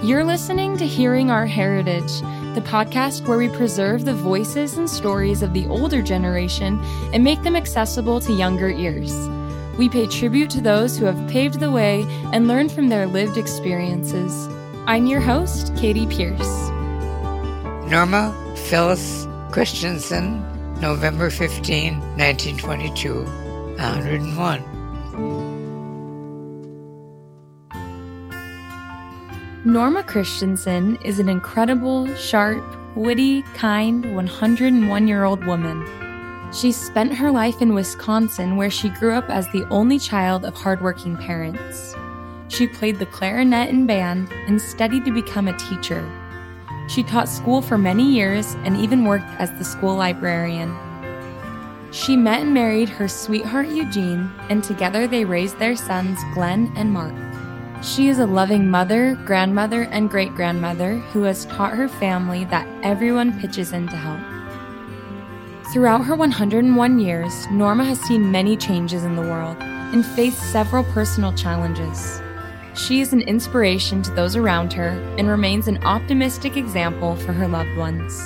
You're listening to Hearing Our Heritage, the podcast where we preserve the voices and stories of the older generation and make them accessible to younger ears. We pay tribute to those who have paved the way and learned from their lived experiences. I'm your host, Katie Pierce. Norma Phyllis Christensen, November 15, 1922, 101. Norma Christensen is an incredible, sharp, witty, kind, 101-year-old woman. She spent her life in Wisconsin, where she grew up as the only child of hardworking parents. She played the clarinet in band and studied to become a teacher. She taught school for many years and even worked as the school librarian. She met and married her sweetheart Eugene, and together they raised their sons Glenn and Mark. She is a loving mother, grandmother, and great-grandmother who has taught her family that everyone pitches in to help. Throughout her 101 years, Norma has seen many changes in the world and faced several personal challenges. She is an inspiration to those around her and remains an optimistic example for her loved ones.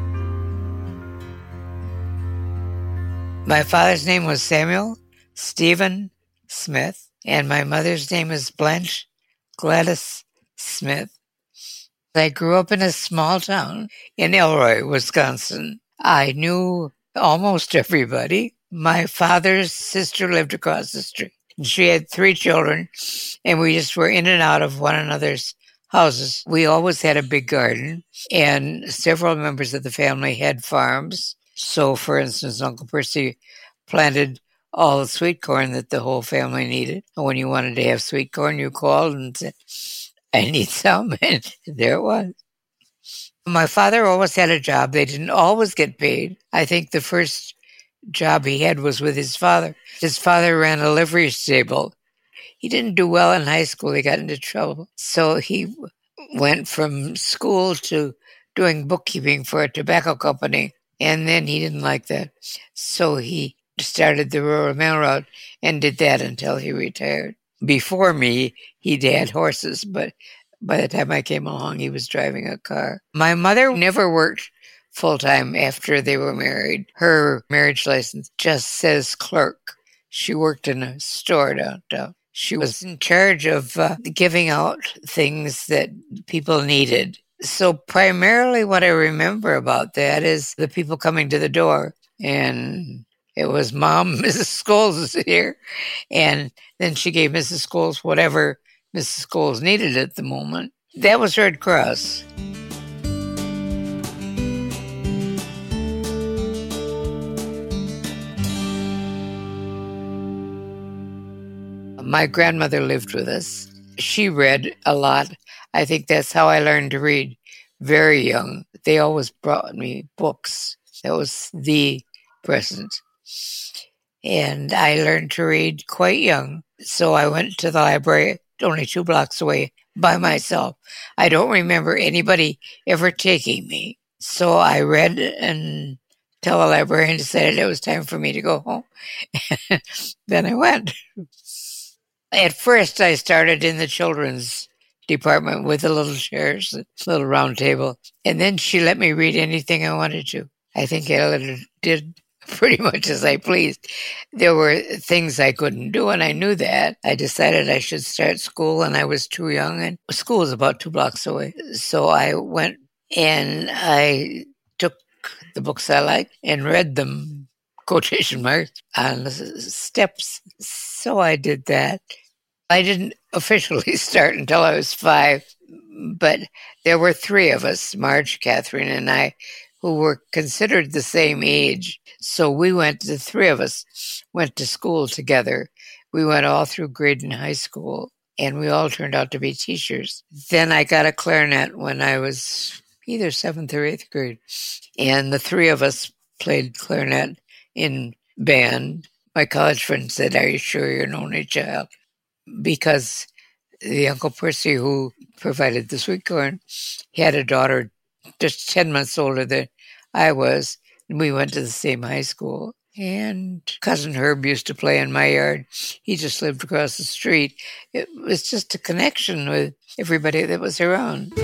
My father's name was Samuel Stephen Smith, and my mother's name is Blanche Gladys Smith. I grew up in a small town in Elroy, Wisconsin. I knew almost everybody. My father's sister lived across the street. She had 3 children, and we just were in and out of one another's houses. We always had a big garden, and several members of the family had farms. So, for instance, Uncle Percy planted all the sweet corn that the whole family needed. And when you wanted to have sweet corn, you called and said, I need some, and there it was. My father always had a job. They didn't always get paid. I think the first job he had was with his father. His father ran a livery stable. He didn't do well in high school. He got into trouble. So he went from school to doing bookkeeping for a tobacco company, and then he didn't like that. So he started the Rural Mail Route and did that until he retired. Before me, he'd had horses, but by the time I came along, he was driving a car. My mother never worked full-time after they were married. Her marriage license just says clerk. She worked in a store downtown. She was in charge of giving out things that people needed. So primarily what I remember about that is the people coming to the door, and it was Mom, Mrs. Scholes is here, and then she gave Mrs. Scholes whatever Mrs. Scholes needed at the moment. That was Red Cross. My grandmother lived with us. She read a lot. I think that's how I learned to read very young. They always brought me books. That was the present. And I learned to read quite young. So I went to the library only 2 blocks away by myself. I don't remember anybody ever taking me. So I read until the librarian decided it was time for me to go home. Then I went. At first, I started in the children's department with the little chairs, the little round table. And then she let me read anything I wanted to. I think I did pretty much as I pleased. There were things I couldn't do, and I knew that. I decided I should start school, and I was too young, and school was about 2 blocks away. So I went and I took the books I liked and read them, quotation marks, on the steps. So I did that. I didn't officially start until I was 5, but there were 3 of us, Marge, Catherine, and I, who were considered the same age. So the 3 of us went to school together. We went all through Graydon High School, and we all turned out to be teachers. Then I got a clarinet when I was either 7th or 8th grade, and the 3 of us played clarinet in band. My college friend said, "Are you sure you're an only child?" Because the Uncle Percy who provided the sweet corn, he had a daughter just 10 months older than I was, and we went to the same high school. And Cousin Herb used to play in my yard. He just lived across the street. It was just a connection with everybody that was around.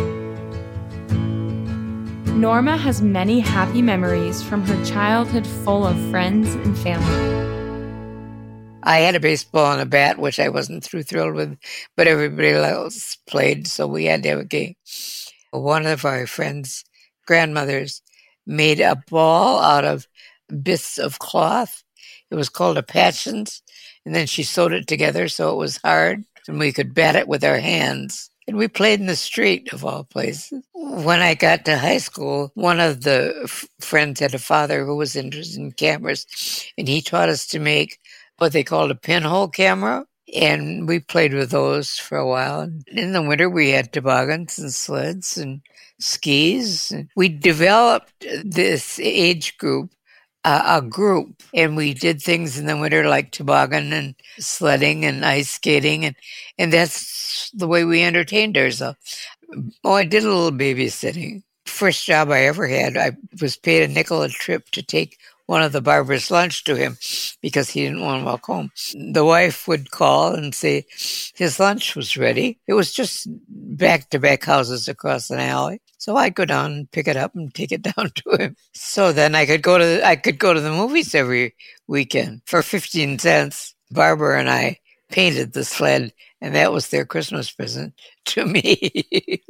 Norma has many happy memories from her childhood full of friends and family. I had a baseball and a bat, which I wasn't too thrilled with, but everybody else played, so we had to have a game. One of our friends' grandmothers made a ball out of bits of cloth. It was called a patchins, and then she sewed it together so it was hard, and we could bat it with our hands. And we played in the street, of all places. When I got to high school, one of the friends had a father who was interested in cameras, and he taught us to make what they called a pinhole camera, and we played with those for a while. In the winter, we had toboggans and sleds and skis. We developed this age group, a group, and we did things in the winter like toboggan and sledding and ice skating, and that's the way we entertained ourselves. Oh, I did a little babysitting. First job I ever had, I was paid a nickel a trip to take one of the barbers' lunch to him because he didn't want to walk home. The wife would call and say his lunch was ready. It was just back-to-back houses across an alley. So I'd go down and pick it up and take it down to him. So then I could go to the movies every weekend for 15 cents. Barbara and I painted the sled, and that was their Christmas present to me.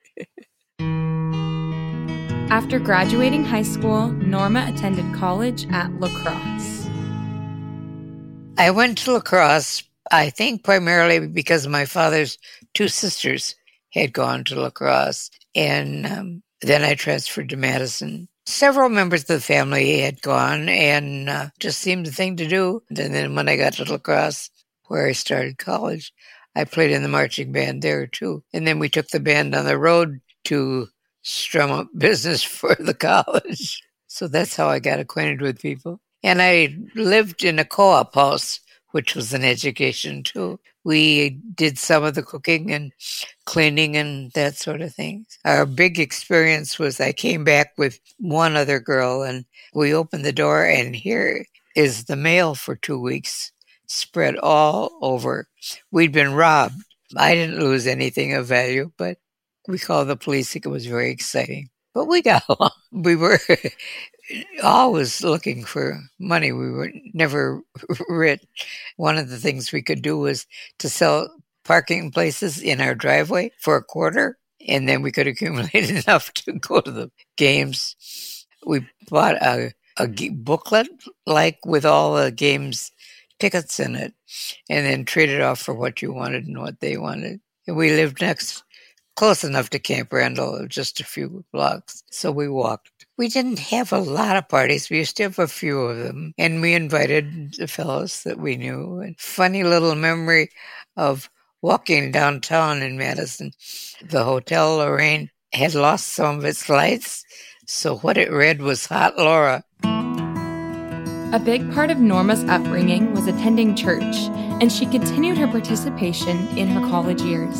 After graduating high school, Norma attended college at La Crosse. I went to La Crosse, I think primarily because my father's two sisters had gone to La Crosse, and then I transferred to Madison. Several members of the family had gone, and just seemed the thing to do. And then when I got to La Crosse, where I started college, I played in the marching band there too. And then we took the band on the road to strum up business for the college. So that's how I got acquainted with people. And I lived in a co-op house, which was an education too. We did some of the cooking and cleaning and that sort of thing. Our big experience was I came back with one other girl, and we opened the door, and here is the mail for 2 weeks spread all over. We'd been robbed. I didn't lose anything of value, but we called the police. It was very exciting. But we got along. We were always looking for money. We were never rich. One of the things we could do was to sell parking places in our driveway for $0.25, and then we could accumulate enough to go to the games. We bought a booklet, like with all the games tickets in it, and then traded off for what you wanted and what they wanted. And we lived close enough to Camp Randall, just a few blocks, so we walked. We didn't have a lot of parties. We used to have a few of them, and we invited the fellows that we knew. And funny little memory of walking downtown in Madison. The Hotel Lorraine had lost some of its lights, so what it read was Hot Laura. A big part of Norma's upbringing was attending church, and she continued her participation in her college years.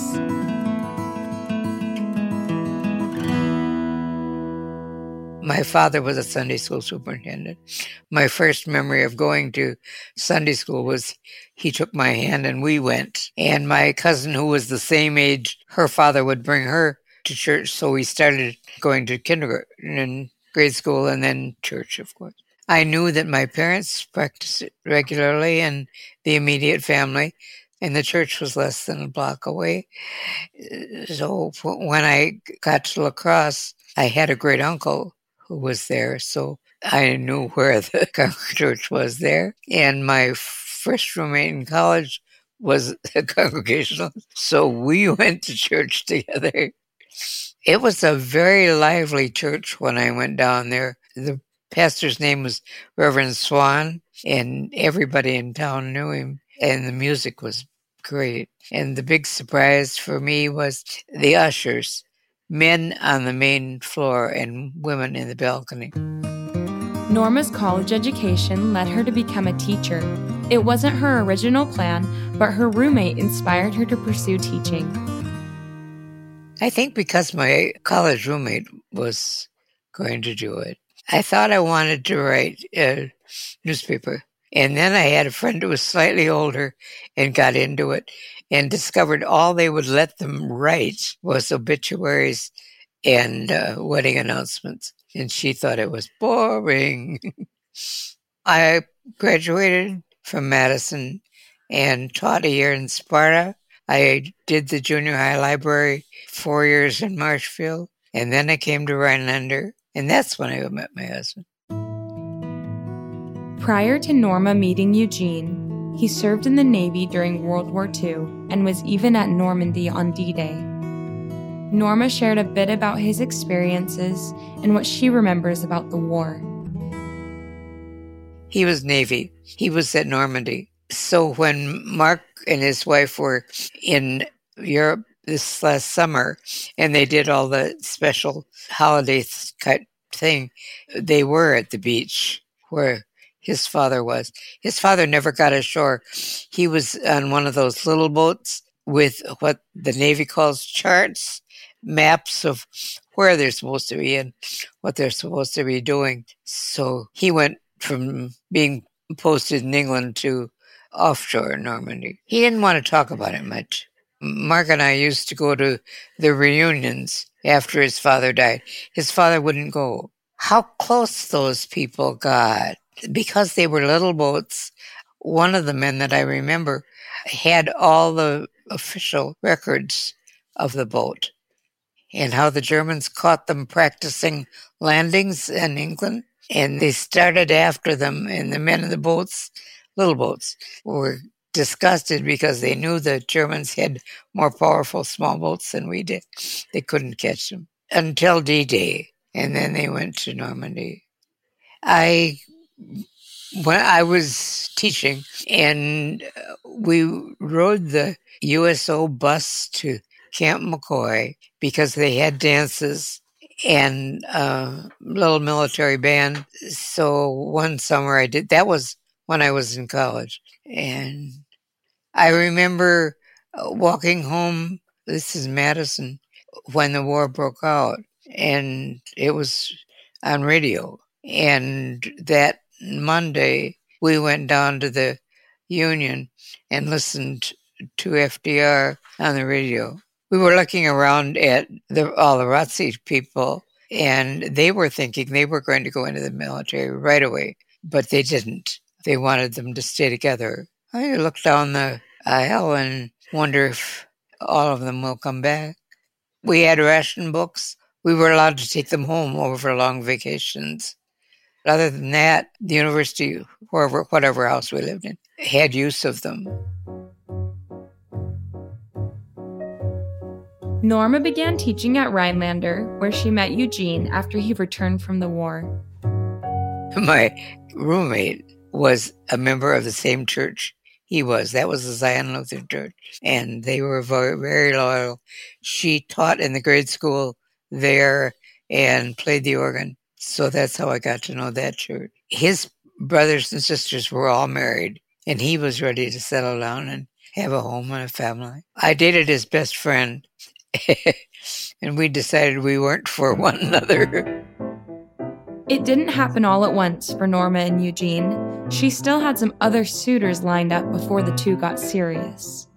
My father was a Sunday school superintendent. My first memory of going to Sunday school was he took my hand and we went. And my cousin, who was the same age, her father would bring her to church. So we started going to kindergarten and grade school and then church, of course. I knew that my parents practiced it regularly and the immediate family, and the church was less than a block away. So when I got to La Crosse, I had a great uncle who was there, so I knew where the church was there. And my first roommate in college was a Congregationalist, so we went to church together. It was a very lively church when I went down there. The pastor's name was Reverend Swan, and everybody in town knew him, and the music was great. And the big surprise for me was the ushers. Men on the main floor and women in the balcony. Norma's college education led her to become a teacher. It wasn't her original plan, but her roommate inspired her to pursue teaching. I think because my college roommate was going to do it. I thought I wanted to write newspaper. And then I had a friend who was slightly older and got into it and discovered all they would let them write was obituaries and wedding announcements. And she thought it was boring. I graduated from Madison and taught a year in Sparta. I did the junior high library 4 years in Marshfield. And then I came to Rhinelander. And that's when I met my husband. Prior to Norma meeting Eugene, he served in the Navy during World War II and was even at Normandy on D-Day. Norma shared a bit about his experiences and what she remembers about the war. He was Navy. He was at Normandy. So when Mark and his wife were in Europe this last summer and they did all the special holiday thing, they were at the beach where his father was. His father never got ashore. He was on one of those little boats with what the Navy calls charts, maps of where they're supposed to be and what they're supposed to be doing. So he went from being posted in England to offshore in Normandy. He didn't want to talk about it much. Mark and I used to go to the reunions after his father died. His father wouldn't go. How close those people got. Because they were little boats, one of the men that I remember had all the official records of the boat and how the Germans caught them practicing landings in England. And they started after them, and the men in the boats, little boats, were disgusted because they knew the Germans had more powerful small boats than we did. They couldn't catch them until D-Day, and then they went to Normandy. When I was teaching, and we rode the USO bus to Camp McCoy because they had dances and a little military band. So one summer I did. That was when I was in college. And I remember walking home, this is Madison, when the war broke out. And it was on radio. And that Monday, we went down to the Union and listened to FDR on the radio. We were looking around at all the ROTC people, and they were thinking they were going to go into the military right away, but they didn't. They wanted them to stay together. I look down the aisle and wonder if all of them will come back. We had ration books. We were allowed to take them home over long vacations. Other than that, the university, whatever house we lived in, had use of them. Norma began teaching at Rhinelander, where she met Eugene after he returned from the war. My roommate was a member of the same church he was. That was the Zion Lutheran Church, and they were very, very loyal. She taught in the grade school there and played the organ. So that's how I got to know that church. His brothers and sisters were all married, and he was ready to settle down and have a home and a family. I dated his best friend, and we decided we weren't for one another. It didn't happen all at once for Norma and Eugene. She still had some other suitors lined up before the two got serious.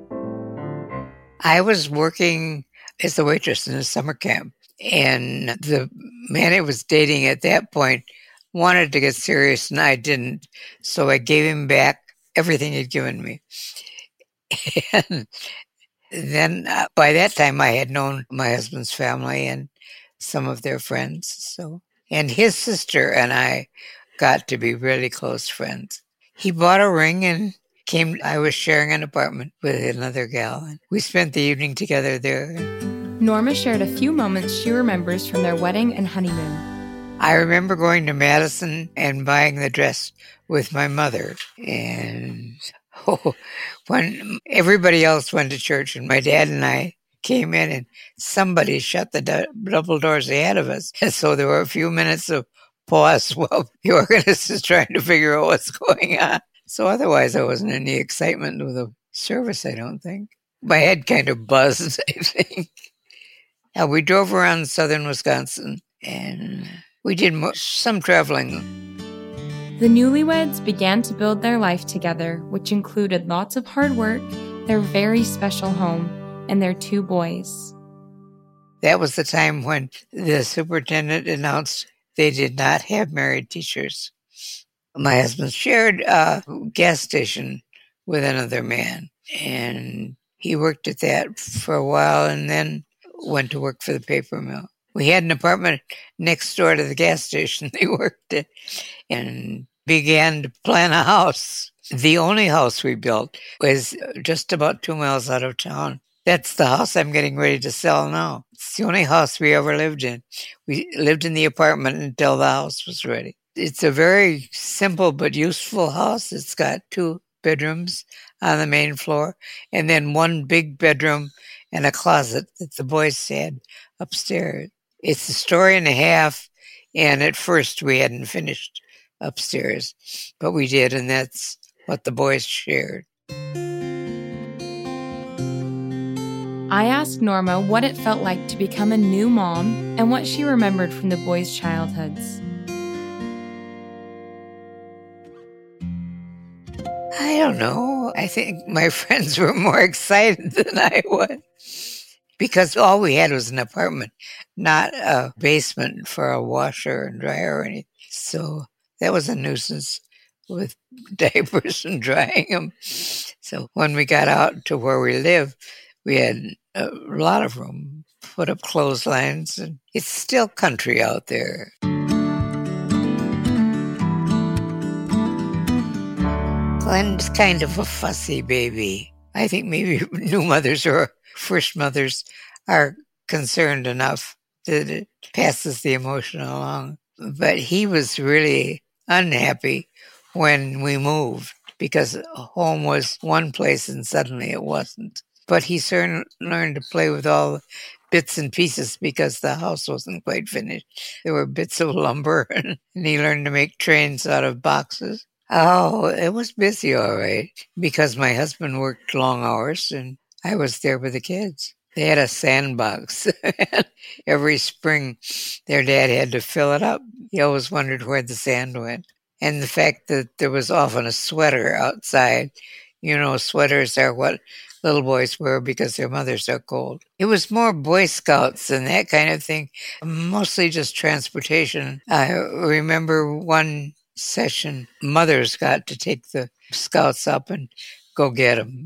I was working as a waitress in a summer camp, and the man I was dating at that point wanted to get serious, and I didn't. So I gave him back everything he'd given me. And then by that time, I had known my husband's family and some of their friends. And his sister and I got to be really close friends. He bought a ring and came. I was sharing an apartment with another gal, and we spent the evening together there. Norma shared a few moments she remembers from their wedding and honeymoon. I remember going to Madison and buying the dress with my mother. And when everybody else went to church and my dad and I came in and somebody shut the double doors ahead of us. And so there were a few minutes of pause while the organist is trying to figure out what's going on. So otherwise there wasn't any excitement with the service, I don't think. My head kind of buzzed, I think. We drove around southern Wisconsin, and we did some traveling. The newlyweds began to build their life together, which included lots of hard work, their very special home, and their 2 boys. That was the time when the superintendent announced they did not have married teachers. My husband shared a gas station with another man, and he worked at that for a while and then went to work for the paper mill. We had an apartment next door to the gas station they worked at and began to plan a house. The only house we built was just about 2 miles out of town. That's the house I'm getting ready to sell now. It's the only house we ever lived in. We lived in the apartment until the house was ready. It's a very simple but useful house. It's got 2 bedrooms on the main floor and then 1 big bedroom and a closet that the boys had upstairs. It's a story and a half, and at first we hadn't finished upstairs, but we did, and that's what the boys shared. I asked Norma what it felt like to become a new mom and what she remembered from the boys' childhoods. I don't know. I think my friends were more excited than I was because all we had was an apartment, not a basement for a washer and dryer or anything. So that was a nuisance with diapers and drying them. So when we got out to where we live, we had a lot of room, put up clotheslines, and it's still country out there. Glenn's kind of a fussy baby. I think maybe new mothers or first mothers are concerned enough that it passes the emotion along. But he was really unhappy when we moved because home was one place and suddenly it wasn't. But he soon learned to play with all the bits and pieces because the house wasn't quite finished. There were bits of lumber and he learned to make trains out of boxes. Oh, it was busy, all right, because my husband worked long hours and I was there with the kids. They had a sandbox. Every spring, their dad had to fill it up. He always wondered where the sand went. And the fact that there was often a sweater outside. You know, sweaters are what little boys wear because their mothers are cold. It was more Boy Scouts and that kind of thing, mostly just transportation. I remember one session, mothers got to take the scouts up and go get them.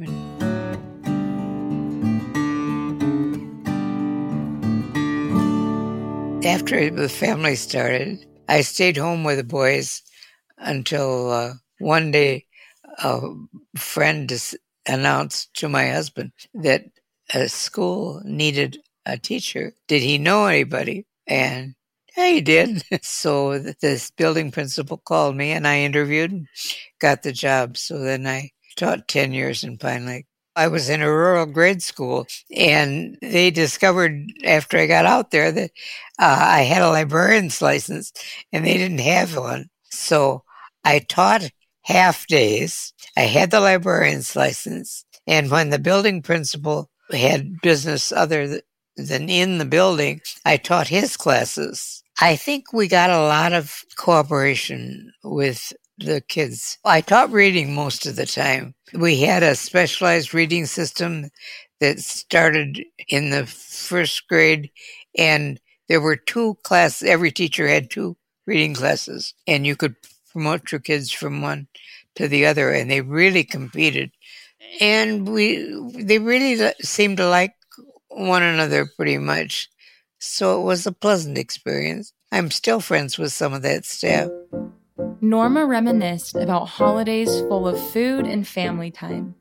After the family started, I stayed home with the boys until one day a friend announced to my husband that a school needed a teacher. Did he know anybody? And he did. So this building principal called me and I interviewed and got the job. So then I taught 10 years in Pine Lake. I was in a rural grade school and they discovered after I got out there that I had a librarian's license and they didn't have one. So I taught half days. I had the librarian's license. And when the building principal had business other than in the building, I taught his classes. I think we got a lot of cooperation with the kids. I taught reading most of the time. We had a specialized reading system that started in the first grade, and there were 2 classes. Every teacher had 2 reading classes, and you could promote your kids from one to the other, and they really competed. And they really seemed to like one another pretty much. So it was a pleasant experience. I'm still friends with some of that staff. Norma reminisced about holidays full of food and family time.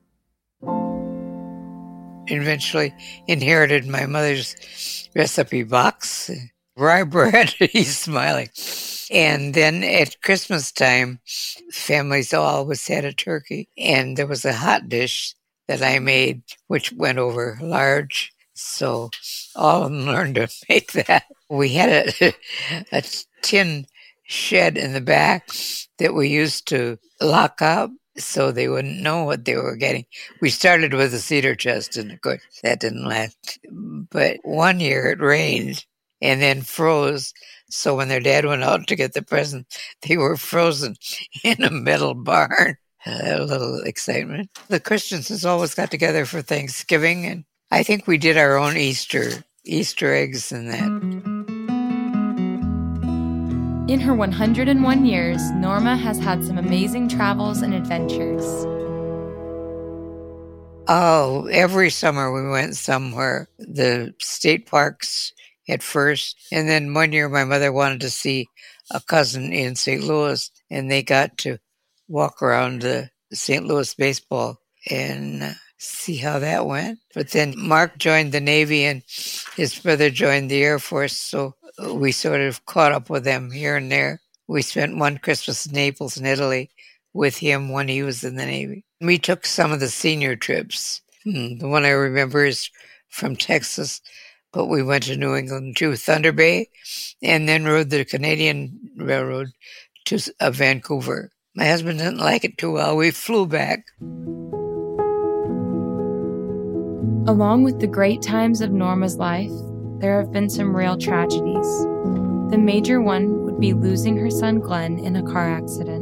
Eventually inherited my mother's recipe box. Rye bread, he's smiling. And then at Christmas time, families always had a turkey. And there was a hot dish that I made, which went over large. So all of them learned to make that. We had a tin shed in the back that we used to lock up so they wouldn't know what they were getting. We started with a cedar chest, and of course that didn't last. But one year it rained, and then froze. So when their dad went out to get the present, they were frozen in a metal barn. A little excitement. The Christensen's always got together for Thanksgiving, and I think we did our own Easter eggs and that. In her 101 years, Norma has had some amazing travels and adventures. Oh, every summer we went somewhere. The state parks at first, and then one year my mother wanted to see a cousin in St. Louis, and they got to walk around the St. Louis baseball and see how that went. But then Mark joined the Navy and his brother joined the Air Force, so we sort of caught up with them here and there. We spent one Christmas in Naples in Italy with him when he was in the Navy. We took some of the senior trips. The one I remember is from Texas, but we went to New England to Thunder Bay and then rode the Canadian Railroad to Vancouver. My husband didn't like it too well. We flew back. Along with the great times of Norma's life, there have been some real tragedies. The major one would be losing her son Glenn in a car accident.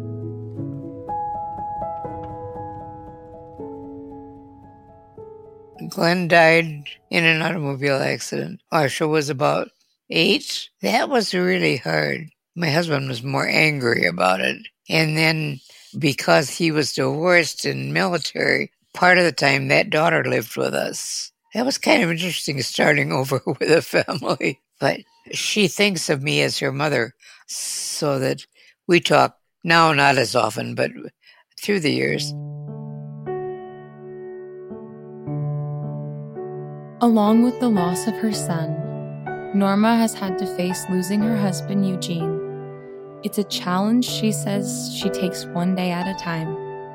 Glenn died in an automobile accident. Marsha was about 8. That was really hard. My husband was more angry about it. And then because he was divorced and military, part of the time that daughter lived with us. That was kind of interesting, starting over with a family. But she thinks of me as her mother, so that we talk now, not as often, but through the years. Along with the loss of her son, Norma has had to face losing her husband, Eugene. It's a challenge she says she takes one day at a time.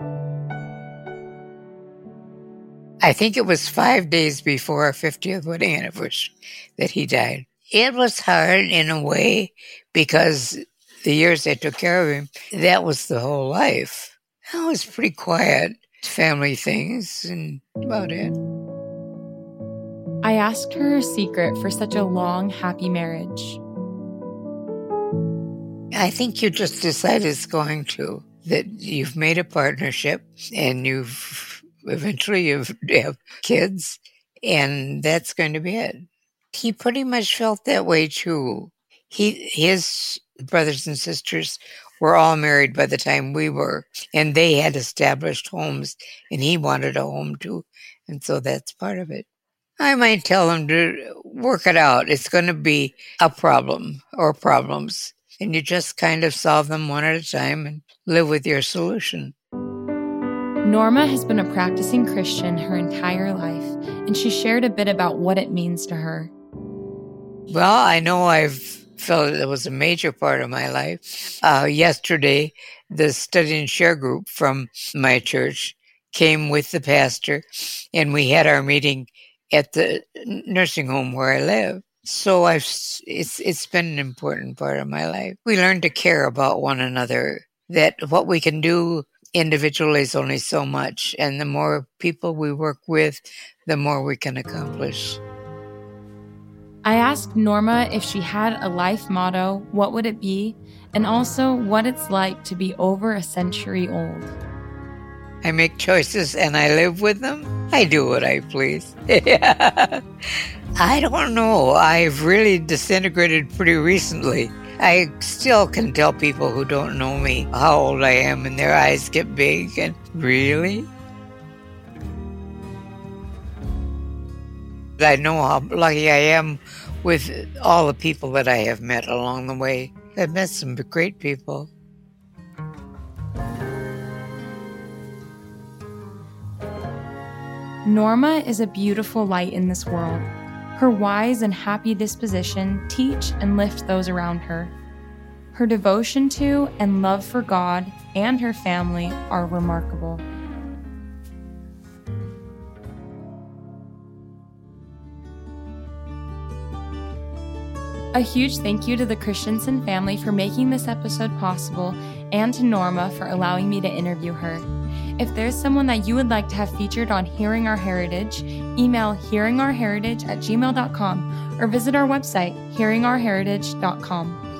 I think it was 5 days before our 50th wedding anniversary that he died. It was hard in a way because the years I took care of him, that was the whole life. I was pretty quiet, family things, and about it. I asked her her secret for such a long, happy marriage. I think you just decide it's going to, that you've made a partnership and you've eventually have kids, and that's going to be it. He pretty much felt that way too. His brothers and sisters were all married by the time we were, and they had established homes, and he wanted a home too, and so that's part of it. I might tell him to work it out. It's going to be a problem or problems, and you just kind of solve them one at a time and live with your solution. Norma has been a practicing Christian her entire life, and she shared a bit about what it means to her. Well, I know I've felt it was a major part of my life. Yesterday, the Study and Share group from my church came with the pastor, and we had our meeting at the nursing home where I live. So it's been an important part of my life. We learn to care about one another, that what we can do individually is only so much, and the more people we work with, the more we can accomplish. I asked Norma if she had a life motto, what would it be, and also what it's like to be over a century old. I make choices and I live with them. I do what I please. I don't know. I've really disintegrated pretty recently. I still can tell people who don't know me how old I am, and their eyes get big and, really? I know how lucky I am with all the people that I have met along the way. I've met some great people. Norma is a beautiful light in this world. Her wise and happy disposition teach and lift those around her. Her devotion to and love for God and her family are remarkable. A huge thank you to the Christensen family for making this episode possible, and to Norma for allowing me to interview her. If there's someone that you would like to have featured on Hearing Our Heritage, email hearingourheritage@gmail.com or visit our website, hearingourheritage.com.